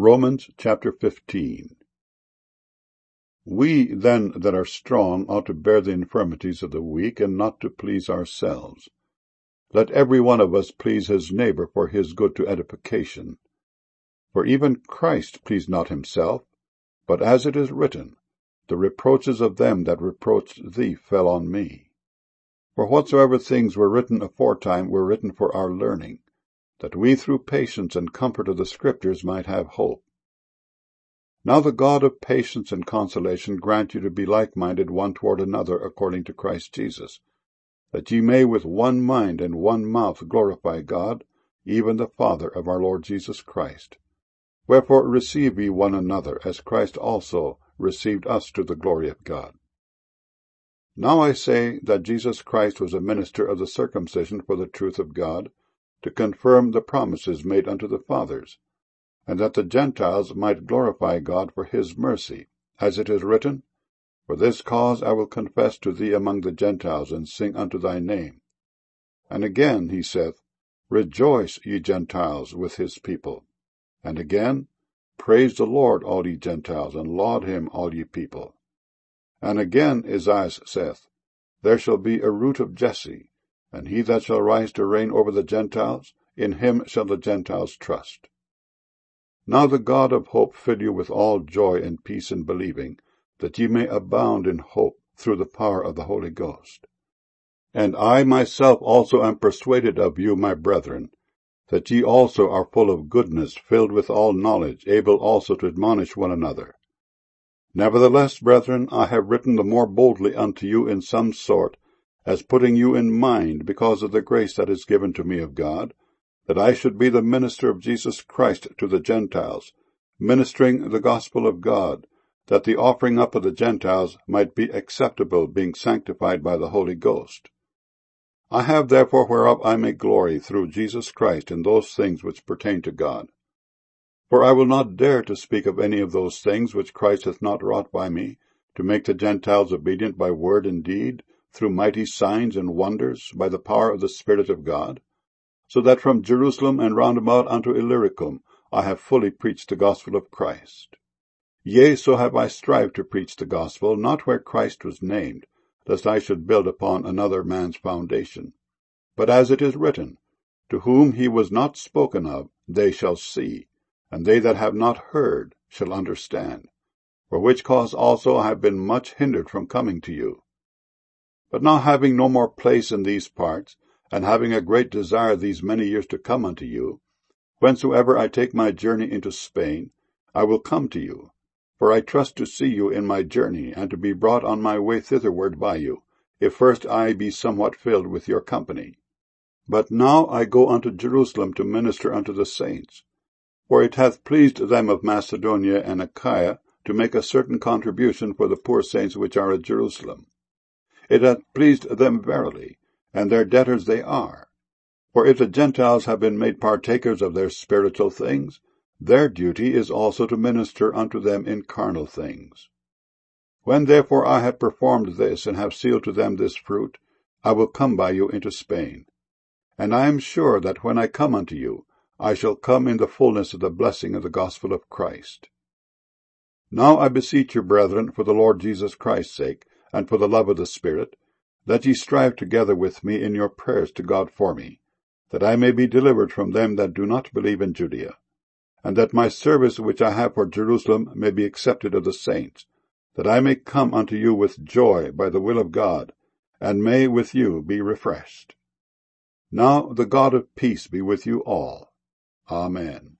Romans chapter 15. We then that are strong ought to bear the infirmities of the weak, and not to please ourselves. Let every one of us please his neighbor for his good to edification. For even Christ pleased not himself, but as it is written, the reproaches of them that reproached thee fell on me. For whatsoever things were written aforetime were written for our learning, that we through patience and comfort of the Scriptures might have hope. Now the God of patience and consolation grant you to be like-minded one toward another according to Christ Jesus, that ye may with one mind and one mouth glorify God, even the Father of our Lord Jesus Christ. Wherefore receive ye one another, as Christ also received us to the glory of God. Now I say that Jesus Christ was a minister of the circumcision for the truth of God, to confirm the promises made unto the fathers, and that the Gentiles might glorify God for his mercy, as it is written, For this cause I will confess to thee among the Gentiles, and sing unto thy name. And again he saith, Rejoice, ye Gentiles, with his people. And again, Praise the Lord, all ye Gentiles, and laud him, all ye people. And again Esaias saith, There shall be a root of Jesse, and he that shall rise to reign over the Gentiles, in him shall the Gentiles trust. Now the God of hope fill you with all joy and peace in believing, that ye may abound in hope through the power of the Holy Ghost. And I myself also am persuaded of you, my brethren, that ye also are full of goodness, filled with all knowledge, able also to admonish one another. Nevertheless, brethren, I have written the more boldly unto you in some sort, as putting you in mind, because of the grace that is given to me of God, that I should be the minister of Jesus Christ to the Gentiles, ministering the gospel of God, that the offering up of the Gentiles might be acceptable, being sanctified by the Holy Ghost. I have therefore whereof I may glory through Jesus Christ in those things which pertain to God. For I will not dare to speak of any of those things which Christ hath not wrought by me, to make the Gentiles obedient by word and deed, through mighty signs and wonders, by the power of the Spirit of God, so that from Jerusalem and round about unto Illyricum I have fully preached the gospel of Christ. Yea, so have I strived to preach the gospel, not where Christ was named, lest I should build upon another man's foundation. But as it is written, To whom he was not spoken of, they shall see, and they that have not heard shall understand. For which cause also I have been much hindered from coming to you. But now having no more place in these parts, and having a great desire these many years to come unto you, whensoever I take my journey into Spain, I will come to you. For I trust to see you in my journey, and to be brought on my way thitherward by you, if first I be somewhat filled with your company. But now I go unto Jerusalem to minister unto the saints. For it hath pleased them of Macedonia and Achaia to make a certain contribution for the poor saints which are at Jerusalem. It hath pleased them verily, and their debtors they are. For if the Gentiles have been made partakers of their spiritual things, their duty is also to minister unto them in carnal things. When therefore I have performed this, and have sealed to them this fruit, I will come by you into Spain. And I am sure that when I come unto you, I shall come in the fullness of the blessing of the gospel of Christ. Now I beseech you, brethren, for the Lord Jesus Christ's sake, and for the love of the Spirit, that ye strive together with me in your prayers to God for me, that I may be delivered from them that do not believe in Judea, and that my service which I have for Jerusalem may be accepted of the saints, that I may come unto you with joy by the will of God, and may with you be refreshed. Now the God of peace be with you all. Amen.